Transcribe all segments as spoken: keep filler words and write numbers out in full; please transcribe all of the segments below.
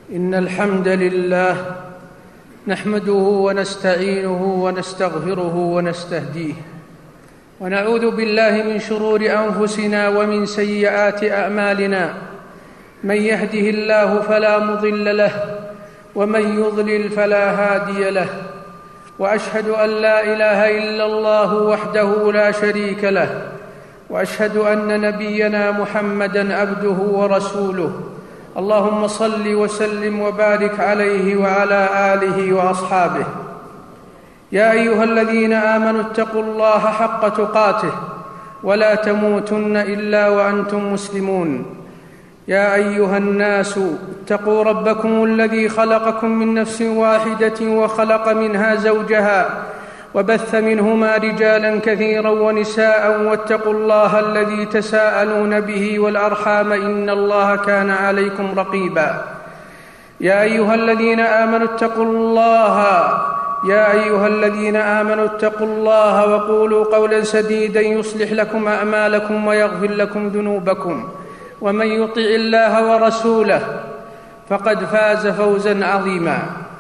إن الحمد لله نحمده ونستعينه ونستغفره ونستهديه، ونعوذ بالله من شرور أنفسنا ومن سيئات أعمالنا. من يهده الله فلا مضل له، ومن يضلل فلا هادي له. وأشهد أن لا إله إلا الله وحده لا شريك له، وأشهد أن نبينا محمدًا عبده ورسوله. اللهم صل وسلم وبارك عليه وعلى آله وأصحابه. يا أيها الذين آمنوا اتقوا الله حق تقاته ولا تموتن إلا وأنتم مسلمون. يا أيها الناس اتقوا ربكم الذي خلقكم من نفس واحدة وخلق منها زوجها وبث منهما رجالا كثيرا ونساء، واتقوا الله الذي تساءلون به والأرحام إن الله كان عليكم رقيبا. يا أيها الذين آمنوا اتقوا الله يا أيها الذين آمنوا اتقوا الله وقولوا قولا سديدا يصلح لكم أعمالكم ويغفر لكم ذنوبكم، ومن يطع الله ورسوله فقد فاز فوزا عظيما.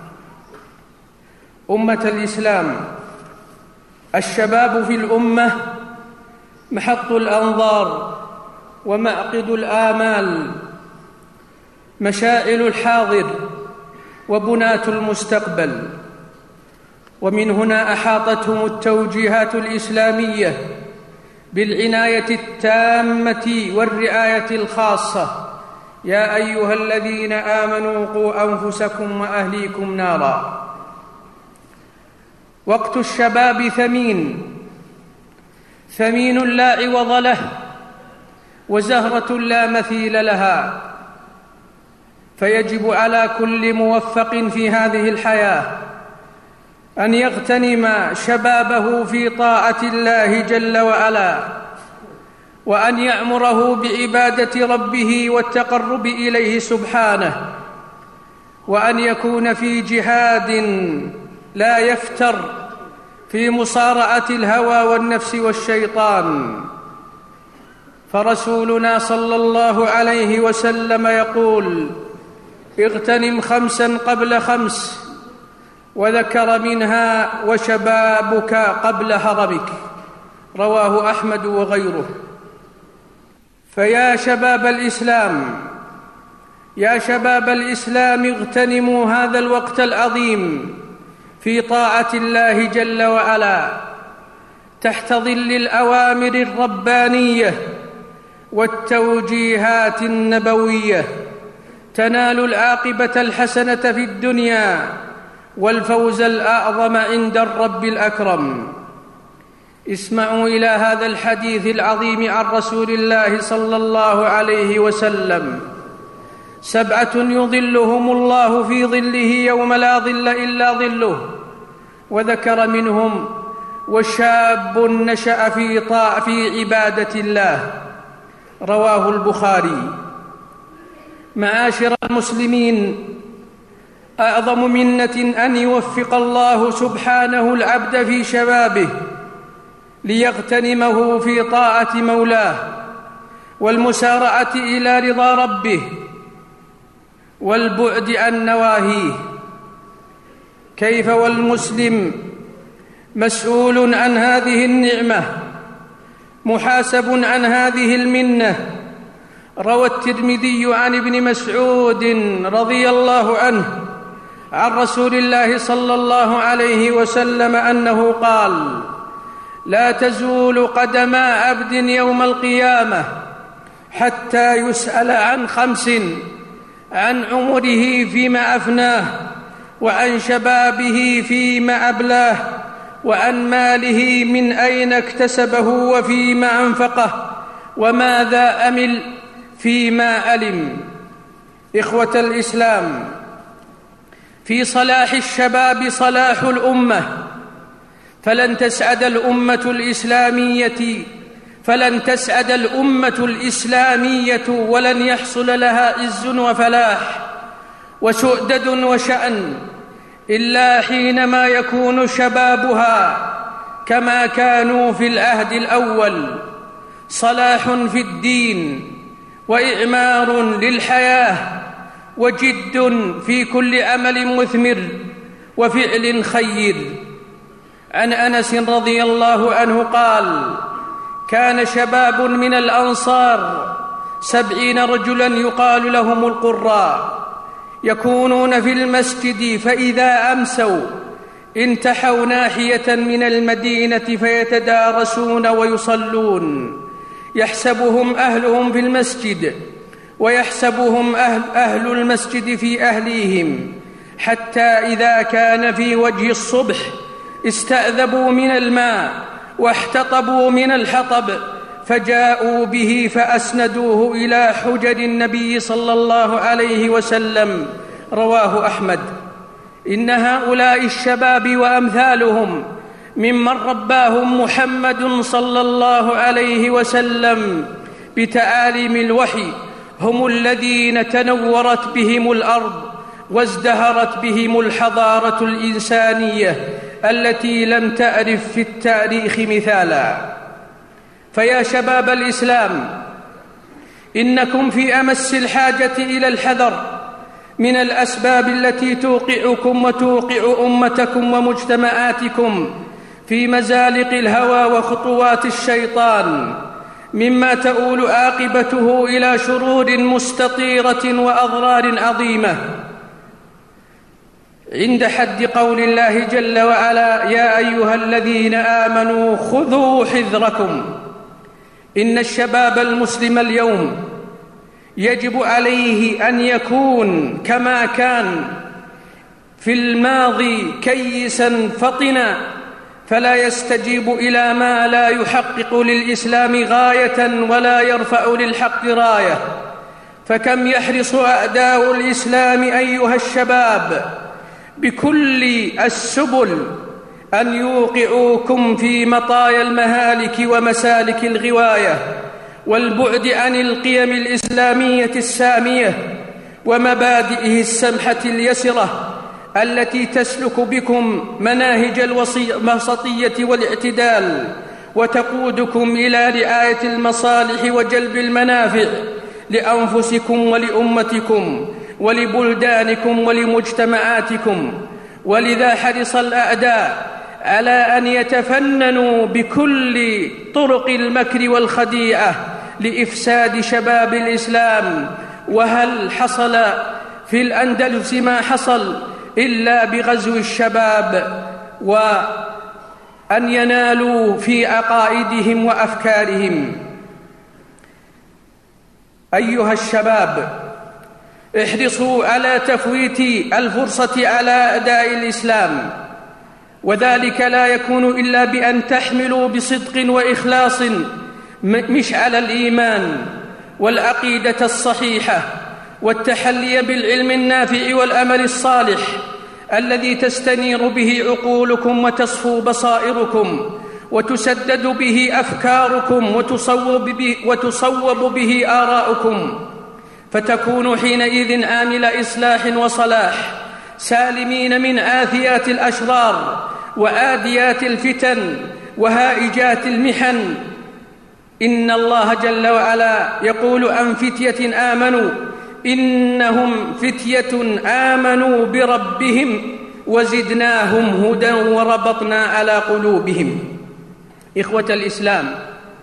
أمة الإسلام، الشباب في الأمة محط الأنظار ومعقد الآمال، مشاعل الحاضر وبناة المستقبل. ومن هنا أحاطتهم التوجيهات الإسلامية بالعناية التامة والرعاية الخاصة. يا أيها الذين آمنوا قوا أنفسكم وأهليكم نارا. وقت الشباب ثمين ثمين لا عوض له، وزهرة لا مثيل لها، فيجب على كل موفق في هذه الحياة أن يغتنم شبابه في طاعة الله جل وعلا، وأن يعمره بعبادة ربه والتقرب إليه سبحانه، وأن يكون في جهاد لا يفتر في مصارعة الهوى والنفس والشيطان. فرسولنا صلى الله عليه وسلم يقول: اغتنم خمسا قبل خمس، وذكر منها وشبابك قبل هرمك. رواه أحمد وغيره. فيا شباب الإسلام يا شباب الإسلام اغتنموا هذا الوقت العظيم في طاعة الله جل وعلا تحت ظل الأوامر الربانية والتوجيهات النبوية، تنالوا العاقبة الحسنة في الدنيا والفوز الأعظم عند الرب الأكرم. اسمعوا إلى هذا الحديث العظيم عن رسول الله صلى الله عليه وسلم: سبعة يظلهم الله في ظله يوم لا ظل إلا ظله. وذكر منهم: وشاب نشأ في طاعة في عبادة الله. رواه البخاري. معاشر المسلمين، أعظم منة أن يوفق الله سبحانه العبد في شبابه ليغتنمه في طاعة مولاه والمسارعة إلى رضا ربه والبعد عن نواهيه. كيف والمسلم مسؤول عن هذه النعمة، محاسب عن هذه المنة. روى الترمذي عن ابن مسعود رضي الله عنه عن رسول الله صلى الله عليه وسلم أنه قال: لا تزول قدم عبد يوم القيامة حتى يسأل عن خمس: عن عمره فيما أفناه، وعن شبابه فيما أبلاه، وعن ماله من أين اكتسبه وفيما أنفقه، وماذا أمل فيما ألم. إخوة الإسلام، في صلاح الشباب صلاح الأمة، فلن تسعد الأمة الإسلامية فلن تسعد الأمة الإسلامية ولن يحصل لها عز وفلاح وسؤدد وشأن إلا حينما يكون شبابها كما كانوا في العهد الأول: صلاح في الدين، وإعمار للحياة، وجد في كل أمل مثمر وفعل خير. عن أنس رضي الله عنه قال: كان شباب من الأنصار سبعين رجلا يقال لهم القراء يكونون في المسجد، فإذا أمسوا انتحوا ناحية من المدينة فيتدارسون ويصلون، يحسبهم أهلهم في المسجد ويحسبهم أهل, أهل المسجد في أهليهم، حتى إذا كان في وجه الصبح استأذبوا من الماء واحتطبوا من الحطب، فجاءوا به فأسندوه إلى حجر النبي صلى الله عليه وسلم. رواه أحمد. إن هؤلاء الشباب وأمثالهم ممن رباهم محمد صلى الله عليه وسلم بتعاليم الوحي هم الذين تنورت بهم الأرض وازدهرت بهم الحضارة الإنسانية التي لم تعرف في التاريخ مثالا. فيا شباب الإسلام، إنكم في أمس الحاجة إلى الحذر من الأسباب التي توقعكم وتوقع أمتكم ومجتمعاتكم في مزالق الهوى وخطوات الشيطان، مما تؤول عاقبته إلى شرور مستطيرة وأضرار عظيمة. عند حد قول الله جل وعلا: يا أيها الذين آمنوا خذوا حذركم. إن الشباب المسلم اليوم يجب عليه أن يكون كما كان في الماضي كيساً فطنا، فلا يستجيب إلى ما لا يحقق للإسلام غاية ولا يرفع للحق راية. فكم يحرص أعداء الإسلام أيها الشباب بكل السبل أن يوقعوكم في مطايا المهالك ومسالك الغواية والبعد عن القيم الإسلامية السامية ومبادئه السمحة اليسرة التي تسلك بكم مناهج الوسطية والاعتدال، وتقودكم إلى رعاية المصالح وجلب المنافع لأنفسكم ولأمتكم ولبلدانكم ولمجتمعاتكم. ولذا حرص الأعداء على أن يتفننوا بكل طرق المكر والخديعة لإفساد شباب الإسلام. وهل حصل في الأندلس ما حصل إلا بغزو الشباب وأن ينالوا في عقائدهم وأفكارهم؟ أيها الشباب، احرصوا على تفويت الفرصة على أداء الإسلام، وذلك لا يكون إلا بأن تحملوا بصدق وإخلاص مشعل الإيمان والعقيدة الصحيحة، والتحلي بالعلم النافع والأمل الصالح الذي تستنير به عقولكم وتصفو بصائركم وتسدد به أفكاركم وتصوب به, وتصوب به آراؤكم، فتكونوا حينئذ آمل إصلاح وصلاح، سالمين من آثيات الأشرار وآديات الفتن وهائجات المحن. إن الله جل وعلا يقول عن فتية آمنوا إنهم فتية آمنوا بربهم وزدناهم هدى وربطنا على قلوبهم. إخوة الإسلام،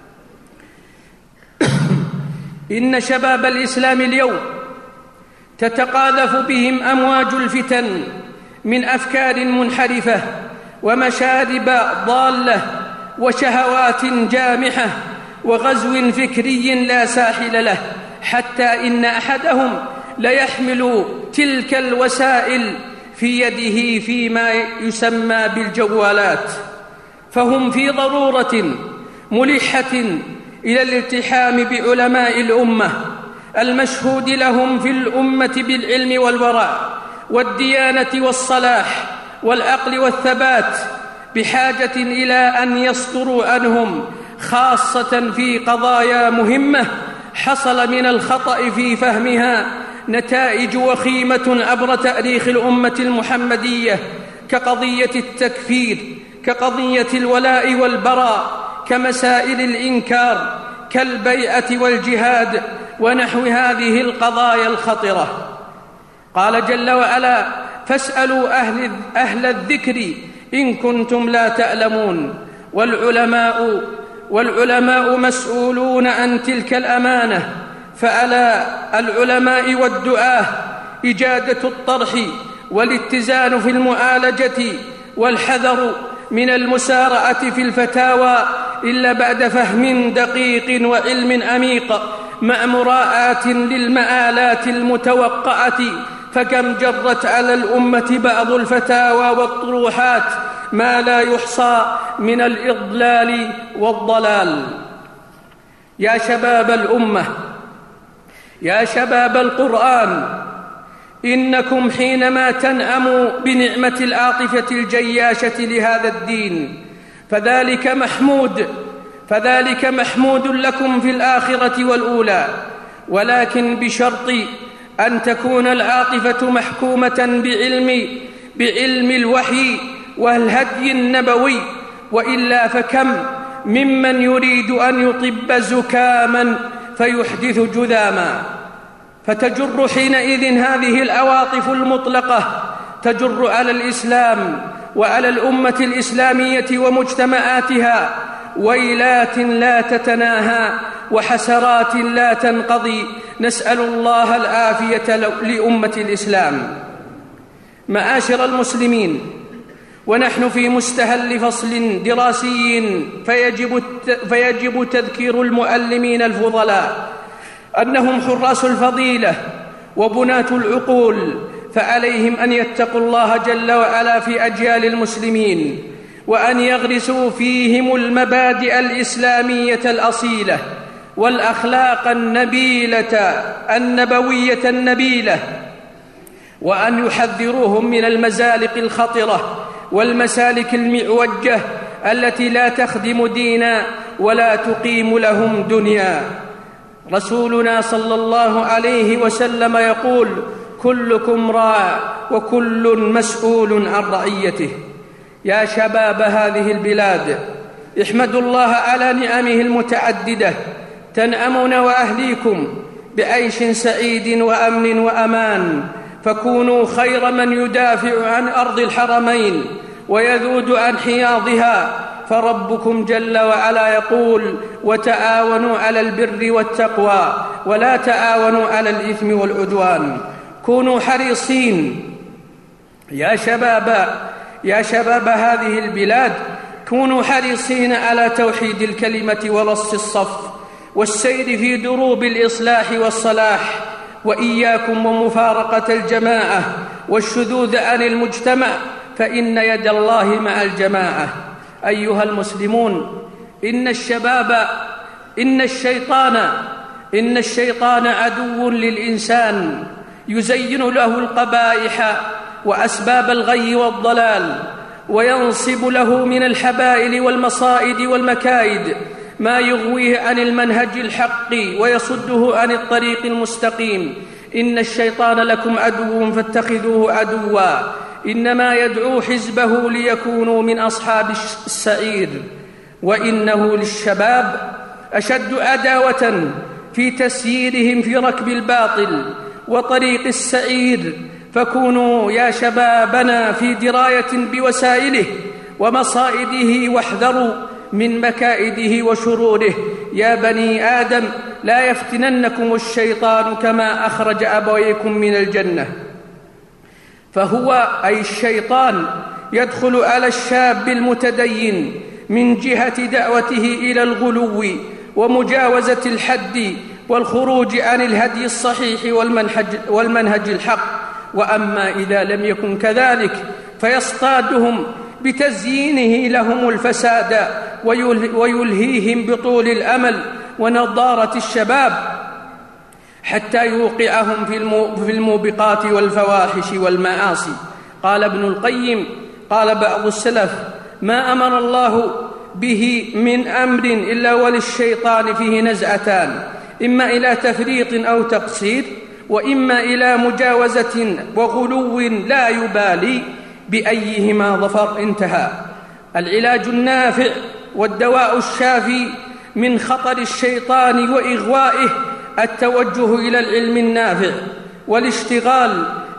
إن شباب الإسلام اليوم تتقاذف بهم أمواج الفتن من أفكار منحرفة ومشارب ضالة وشهوات جامحة وغزو فكري لا ساحل له، حتى إن أحدهم ليحمل تلك الوسائل في يده فيما يسمى بالجوالات، فهم في ضرورة ملحة إلى الالتحام بعلماء الأمة المشهود لهم في الأمة بالعلم والورع والديانة والصلاح والعقل والثبات، بحاجة إلى أن يصدروا عنهم، خاصة في قضايا مهمة حصل من الخطأ في فهمها نتائج وخيمة عبر تاريخ الأمة المحمدية، كقضية التكفير، كقضية الولاء والبراء، كمسائل الإنكار، كالبيعة والجهاد، ونحو هذه القضايا الخطرة. قال جل وعلا: فاسألوا أهل, أهل الذكر إن كنتم لا تعلمون. والعلماء, والعلماء مسؤولون عن تلك الأمانة، فعلى العلماء والدعاة إجادة الطرح والاتزان في المعالجة، والحذر من المسارعة في الفتاوى إلا بعد فهم دقيق وعلم عميق، مع مراعاة للمآلات المتوقعة. فكم جرت على الأمة بعض الفتاوى والطروحات ما لا يحصى من الإضلال والضلال. يا شباب الأمة، يا شباب القرآن، إنكم حينما تنعموا بنعمة العاطفة الجياشة لهذا الدين فذلك محمود فذلك محمود لكم في الآخرة والأولى، ولكن بشرط أن تكون العاطفة محكومة بعلم بعلم الوحي والهدي النبوي، وإلا فكم ممن يريد أن يطب زكاما فيحدث جذاما، فتجر حينئذ هذه العواطف المطلقة تجر على الإسلام وعلى الأمة الإسلامية ومجتمعاتها ويلات لا تتناهى وحسرات لا تنقضي. نسأل الله العافية لأمة الإسلام. معاشر المسلمين، ونحن في مستهل فصل دراسي فيجب, فيجب تذكير المعلمين الفضلاء أنهم حراس الفضيلة وبناة العقول، فعليهم أن يتقوا الله جل وعلا في أجيال المسلمين، وأن يغرسوا فيهم المبادئ الإسلامية الأصيلة والأخلاق النبيلة النبوية النبيلة، وأن يحذروهم من المزالق الخطرة والمسالك المعوجة التي لا تخدم دينا ولا تقيم لهم دنيا. رسولنا صلى الله عليه وسلم يقول: كلكم راع وكل مسؤول عن رعيته. يا شباب هذه البلاد، احمدوا الله على نعمه المتعددة، تنعمون وأهليكم بعيش سعيد وأمن وأمان، فكونوا خير من يدافع عن أرض الحرمين ويذود عن حياضها، فربكم جل وعلا يقول: وتعاونوا على البر والتقوى ولا تعاونوا على الإثم والعدوان. كونوا حريصين يا شباب يا شباب هذه البلاد، كونوا حريصين على توحيد الكلمة ورص الصف والسير في دروب الإصلاح والصلاح، وإياكم ومفارقة الجماعة والشذوذ عن المجتمع، فإن يد الله مع الجماعة. أيها المسلمون، إن الشباب إن الشيطان إن الشيطان عدو للإنسان، يزين له القبائح وأسباب الغي والضلال، وينصب له من الحبائل والمصائد والمكايد ما يغويه عن المنهج الحق ويصده عن الطريق المستقيم. إن الشيطان لكم عدو فاتخذوه عدوا، إنما يدعو حزبه ليكونوا من أصحاب السعير. وإنه للشباب أشد عداوة في تسييرهم في ركب الباطل وطريق السعير، فكونوا يا شبابنا في دراية بوسائله ومصائده، واحذروا من مكائده وشروره. يا بني آدم، لا يفتننكم الشيطان كما أخرج أبويكم من الجنة. فهو أي الشيطان يدخل على الشاب المتدين من جهة دعوته إلى الغلو ومجاوزة الحد والخروج عن الهدي الصحيح والمنهج, والمنهج الحق. وأما إذا لم يكن كذلك فيصطادهم بتزيينه لهم الفساد ويلهيهم بطول الأمل ونضارة الشباب حتى يوقعهم في الموبقات والفواحش والمعاصي. قال ابن القيم: قال بعض السلف: ما أمر الله به من أمر إلا وللشيطان فيه نزعتان، إما إلى تفريط أو تقصير، وإما إلى مجاوزة وغلو لا يبالي بأيهما ظفر. انتهى. العلاج النافع والدواء الشافي من خطر الشيطان وإغوائه التوجه إلى العلم النافع والاشتغال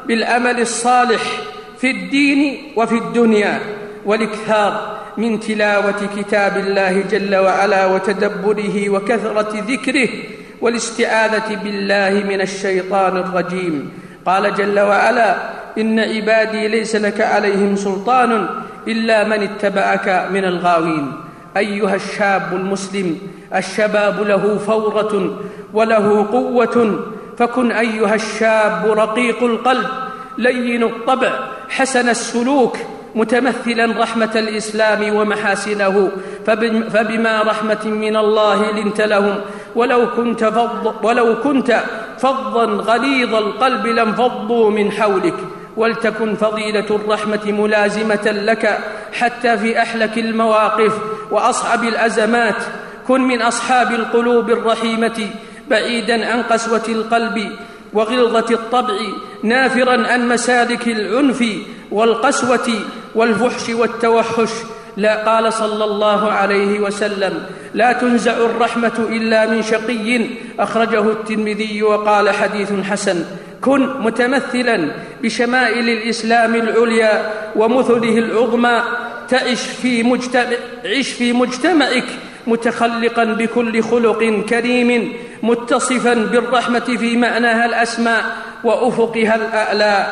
بالأمل الصالح في الدين وفي الدنيا، والاكثار من تلاوة كتاب الله جل وعلا وتدبره وكثرة ذكره، والاستعاذة بالله من الشيطان الرجيم. قال جل وعلا: إن عبادي ليس لك عليهم سلطان إلا من اتبعك من الغاوين. أيها الشاب المسلم، الشباب له فورة وله قوة، فكن أيها الشاب رقيق القلب لين الطبع حسن السلوك، متمثلا رحمة الإسلام ومحاسنه، فبما رحمة من الله لنت لهم، ولو كنت, فض ولو كنت فظا غليظ القلب لانفضوا من حولك. ولتكن فضيلة الرحمة ملازمة لك حتى في أحلك المواقف وأصعب الأزمات. كن من أصحاب القلوب الرحيمة بعيدا عن قسوة القلب وغلظة الطبع، نافرا عن مسالك العنف والقسوة والفحش والتوحش. لا قال صلى الله عليه وسلم: لا تنزع الرحمة إلا من شقي، أخرجه الترمذي وقال حديث حسن. كن متمثلا بشمائل الإسلام العليا ومثله العظمى، تعش في مجتمع عش في مجتمعك متخلقا بكل خلق كريم، متصفا بالرحمة في معناها الأسمى وأفقها الأعلى.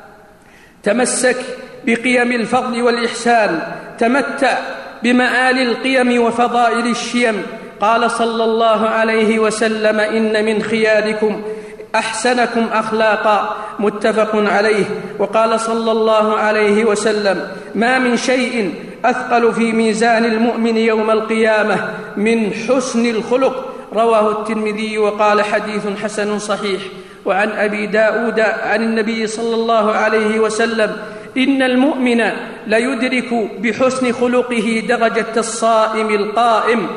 تمسك بقيم الفضل والإحسان، تمتع بمعالي القيم وفضائل الشيم. قال صلى الله عليه وسلم: إن من خياركم أحسنكم أخلاقا، متفق عليه. وقال صلى الله عليه وسلم: ما من شيء أثقل في ميزان المؤمن يوم القيامة من حسن الخلق، رواه الترمذي وقال حديث حسن صحيح. وعن أبي داود عن النبي صلى الله عليه وسلم: إن المؤمن ليدرك بحسن خلقه درجة الصائم القائم.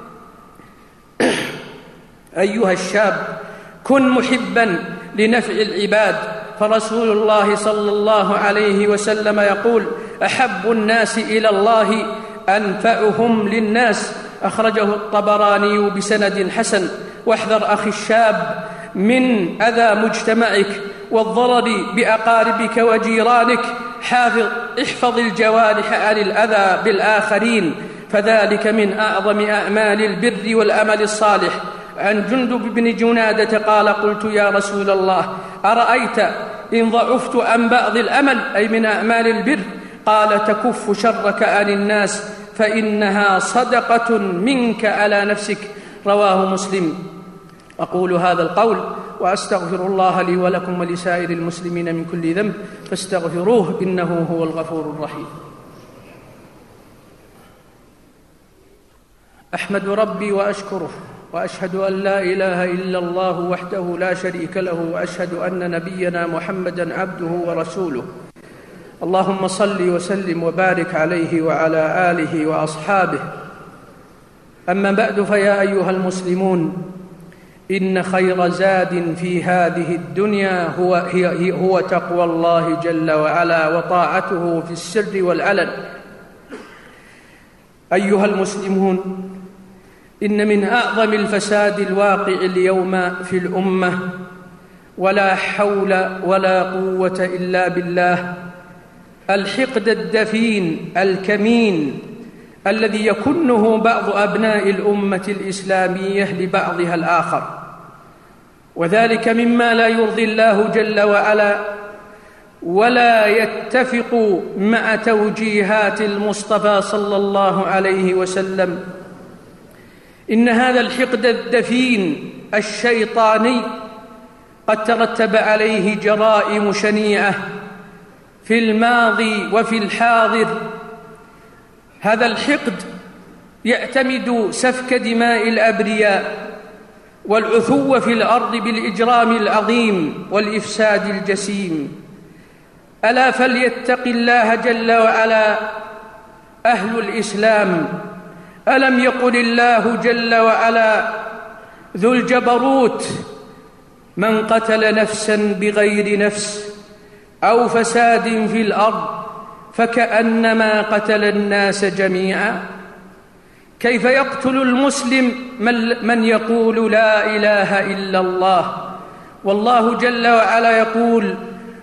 أيها الشاب، كن محبا لنفع العباد، فرسول الله صلى الله عليه وسلم يقول: أحب الناس إلى الله أنفعهم للناس، أخرجه الطبراني بسند حسن. واحذر أخي الشاب من أذى مجتمعك والضرر بأقاربك وجيرانك. حافظ احفظ الجوارح عن الأذى بالآخرين، فذلك من أعظم أعمال البر والأمل الصالح. عن جندب بن جنادة قال: قلت يا رسول الله، أرأيت إن ضعفت عن بعض الأمل، أي من أعمال البر؟ قال: تكف شرك عن الناس، فإنها صدقة منك على نفسك، رواه مسلم. أقول هذا القول وأستغفر الله لي ولكم ولسائر المسلمين من كل ذنب، فاستغفروه إنه هو الغفور الرحيم. أحمد ربي وأشكره، وأشهد أن لا إله إلا الله وحده لا شريك له، وأشهد أن نبينا محمدًا عبده ورسوله. اللهم صل وسلم وبارك عليه وعلى آله وأصحابه. أما بعد، فيا أيها المسلمون، إن خير زاد في هذه الدنيا هو, هي هو تقوى الله جل وعلا وطاعته في السر والعلن. أيها المسلمون، إن من أعظم الفساد الواقع اليوم في الأمة، ولا حول ولا قوة إلا بالله، الحقد الدفين الكمين الذي يكنه بعض أبناء الأمة الإسلامية لبعضها الآخر، وذلك مما لا يرضي الله جل وعلا ولا يتفق مع توجيهات المصطفى صلى الله عليه وسلم. إن هذا الحقد الدفين الشيطاني قد ترتب عليه جرائم شنيعة في الماضي وفي الحاضر. هذا الحقد يعتمد سفك دماء الأبرياء والعثو في الأرض بالإجرام العظيم والإفساد الجسيم. ألا فليتق الله جل وعلا أهل الإسلام. ألم يقل الله جل وعلا ذو الجبروت: من قتل نفسا بغير نفس أو فساد في الأرض فكأنما قتل الناس جميعا. كيف يقتل المسلم من يقول لا إله إلا الله، والله جل وعلا يقول: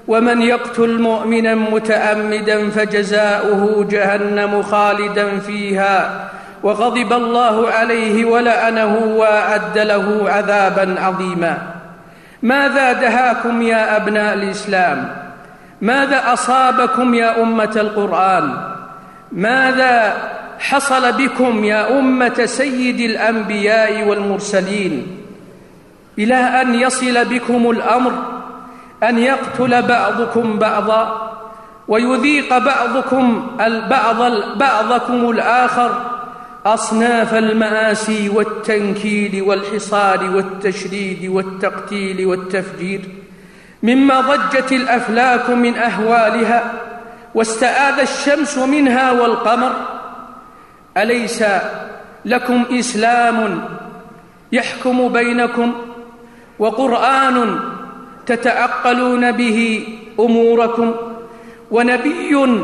ومن يقتل مؤمنا متعمدا فجزاؤه جهنم خالدا فيها وغضب الله عليه ولعنه وأعد له عذابا عظيما. ماذا دهاكم يا أبناء الإسلام؟ ماذا أصابكم يا أمة القرآن؟ ماذا حصل بكم يا أمة سيد الأنبياء والمرسلين إلى أن يصل بكم الأمر أن يقتل بعضكم بعضا ويذيق بعضكم البعض بعضكم الآخر أصناف المآسي والتنكيل والحصار والتشريد والتقتيل والتفجير، مما ضجت الأفلاك من أهوالها واستآذ الشمس منها والقمر؟ أليس لكم إسلام يحكم بينكم وقرآن تتعقلون به أموركم ونبي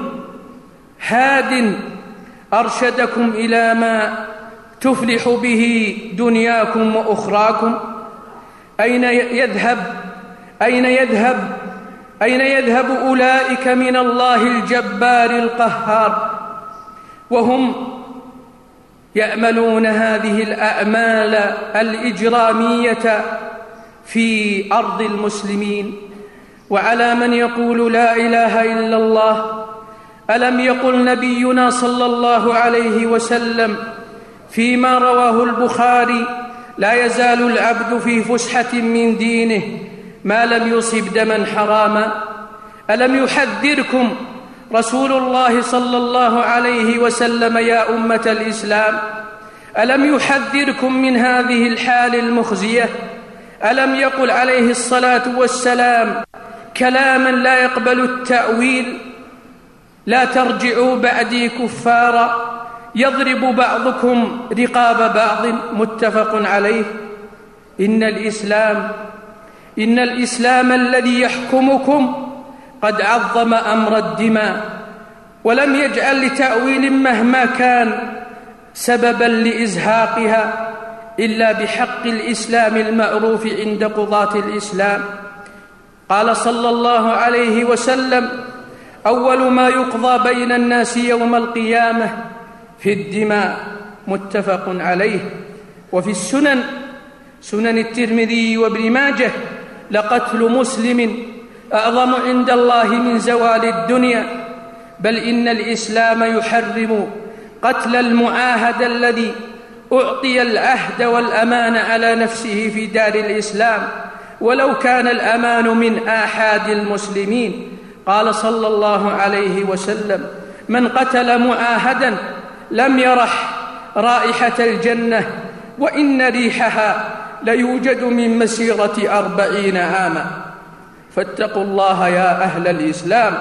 هاد أرشدكم إلى ما تفلح به دنياكم وأخراكم؟ أين يذهب أين يذهب أين يذهب أولئك من الله الجبار القهار وهم يأملون هذه الأعمال الإجرامية في أرض المسلمين؟ وعلى من يقول لا إله إلا الله، ألم يقل نبينا صلى الله عليه وسلم فيما رواه البخاري: لا يزال العبد في فسحة من دينه ما لم يصب دما حراما؟ ألم يحذركم رسول الله صلى الله عليه وسلم يا أمة الإسلام؟ ألم يحذركم من هذه الحال المخزية؟ ألم يقل عليه الصلاة والسلام كلاما لا يقبل التأويل: لا ترجعوا بعدي كفارا يضرب بعضكم رقاب بعض؟ متفق عليه. إن الإسلام إن الإسلام الذي يحكمكم قد عظم أمر الدماء ولم يجعل لتأويل مهما كان سببا لإزهاقها إلا بحق الإسلام المعروف عند قضاة الإسلام. قال صلى الله عليه وسلم: أول ما يقضى بين الناس يوم القيامة في الدماء. متفق عليه. وفي السنن سنن الترمذي وابن ماجه: لقتل مسلم أعظم عند الله من زوال الدنيا، بل إن الإسلام يحرم قتل المعاهد الذي أعطي العهد والأمان على نفسه في دار الإسلام ولو كان الأمان من آحاد المسلمين. قال صلى الله عليه وسلم: من قتل معاهدا لم يرح رائحة الجنة وإن ريحها ليوجد من مسيرة أربعين عاما. فاتقوا الله يا أهل الإسلام،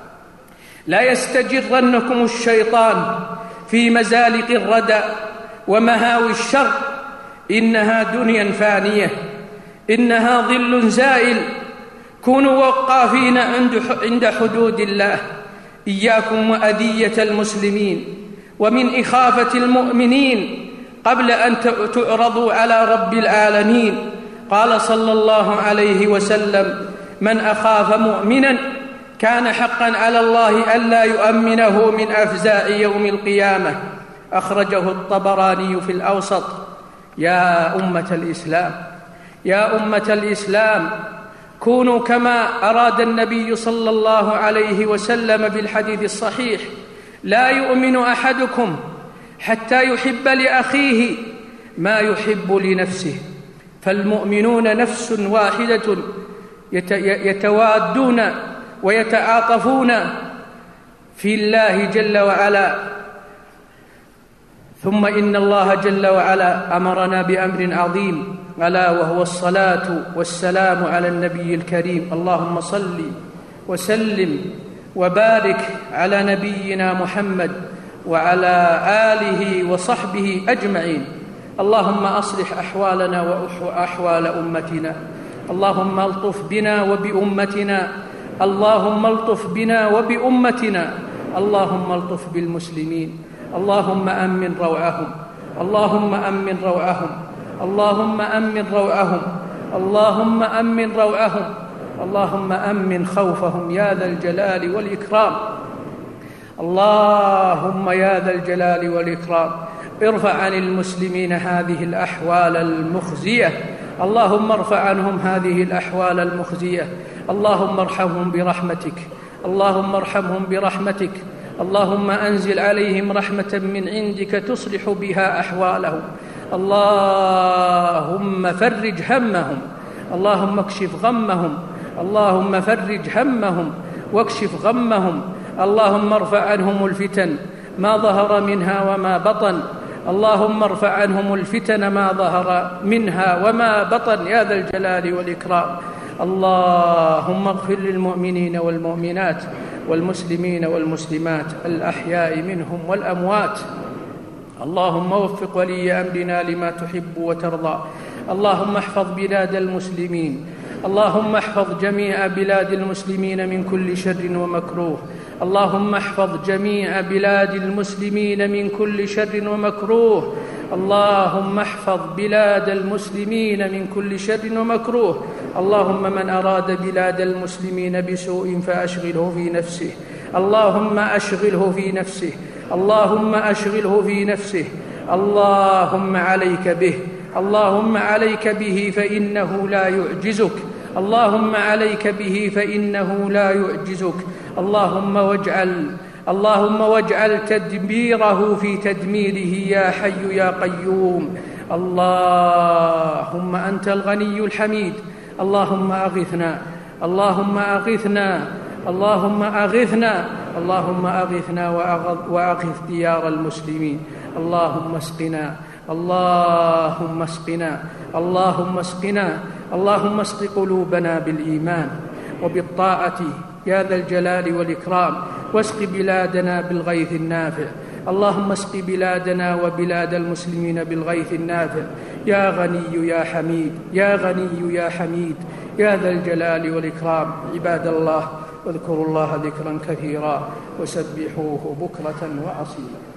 لا يستجرنكم الشيطان في مزالق الردى ومهاوي الشر، إنها دنيا فانية، إنها ظل زائل. كونوا وقافين عند حدود الله، إياكم وأذية المسلمين ومن إخافة المؤمنين قبل أن تعرضوا على رب العالمين. قال صلى الله عليه وسلم: من أخاف مؤمنا كان حقا على الله ألا يؤمنه من أفزاع يوم القيامة. أخرجه الطبراني في الأوسط. يا أمة الإسلام يا أمة الإسلام كونوا كما أراد النبي صلى الله عليه وسلم في الحديث الصحيح: لا يؤمن أحدكم حتى يحب لأخيه ما يحب لنفسه. فالمؤمنون نفس واحدة يتوادون ويتعاطفون في الله جل وعلا. ثم إن الله جل وعلا أمرنا بأمر عظيم، ألا وهو الصلاة والسلام على النبي الكريم. اللهم صل وسلم وبارك على نبينا محمد وعلى آله وصحبه أجمعين. اللهم أصلح أحوالنا وأحوال أمتنا، اللهم الطف بنا وبأمتنا، اللهم الطف بنا وبأمتنا، اللهم الطف بالمسلمين، اللهم أمن روعهم، اللهم أمن روعهم، اللهم أمن روعهم، اللهم أمن روعهم، اللهم أمن خوفهم يا ذا الجلال والإكرام. اللهم يا ذا الجلال والإكرام ارفع عن المسلمين هذه الأحوال المخزية، اللهم ارفع عنهم هذه الأحوال المخزية، اللهم ارحمهم برحمتك، اللهم ارحمهم برحمتك، اللهم أنزل عليهم رحمة من عندك تصلح بها أحوالهم، اللهم فرج همهم، اللهم اكشف غمهم، اللهم فرج همهم واكشف غمهم، اللهم ارفع عنهم الفتن ما ظهر منها وما بطن، اللهم ارفع عنهم الفتن ما ظهر منها وما بطن يا ذا الجلال والإكرام. اللهم اغفر للمؤمنين والمؤمنات والمسلمين والمسلمات الأحياء منهم والأموات. اللهم وفق ولي أمرنا لما تحب وترضى. اللهم احفظ بلاد المسلمين، اللهم احفظ جميع بلاد المسلمين من كل شر ومكروه، اللهم احفظ جميع بلاد المسلمين من كل شر ومكروه، اللهم احفظ بلاد المسلمين من كل شر ومكروه. اللهم من أراد بلاد المسلمين بسوء فأشغله في نفسه، اللهم أشغله في نفسه، اللهم أشغله في نفسه، اللهم عليك به، اللهم عليك به فإنه لا يعجزك، اللهم عليك به فإنه لا يعجزك. اللهم واجعل اللهم واجعل تدبيره في تدميره يا حي يا قيوم. اللهم أنت الغني الحميد، اللهم أغثنا، اللهم أغثنا، اللهم أغثنا، اللهم أغثنا وأغث ديار المسلمين. اللهم اسقنا، اللهم اسقنا، اللهم اسقنا، اللهم اسق قلوبنا بالإيمان وبالطاعة يا ذا الجلال والإكرام، واسق بلادنا بالغيث النافع. اللهم اسق بلادنا وبلاد المسلمين بالغيث النافع يا غني يا حميد، يا غني يا حميد يا ذا الجلال والإكرام. عباد الله، واذكروا الله ذكرا كثيرا وسبحوه بكرة وأصيلا.